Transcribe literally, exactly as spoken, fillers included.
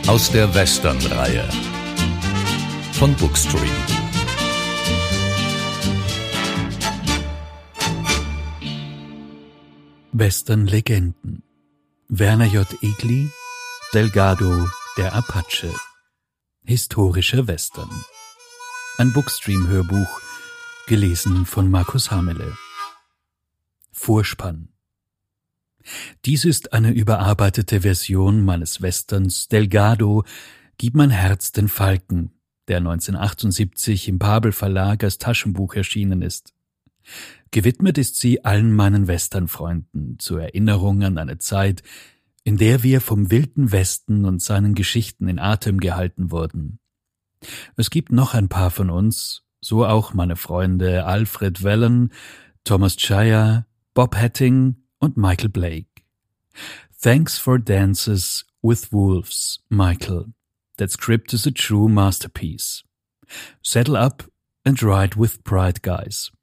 Aus der Western-Reihe von Bookstream. Western-Legenden. Werner J. Egli, Delgado, der Apache. Historischer Western. Ein Bookstream-Hörbuch, gelesen von Markus Hamele. Vorspann. Dies ist eine überarbeitete Version meines Westerns Delgado, Gib mein Herz den Falken, der neunzehnhundertachtundsiebzig im Babel Verlag als Taschenbuch erschienen ist. Gewidmet ist sie allen meinen Westernfreunden zur Erinnerung an eine Zeit, in der wir vom wilden Westen und seinen Geschichten in Atem gehalten wurden. Es gibt noch ein paar von uns, so auch meine Freunde Alfred Wellen, Thomas Chaya, Bob Hatting und Michael Blake. Thanks for dances with wolves, Michael. That script is a true masterpiece. Settle up and ride with pride, guys.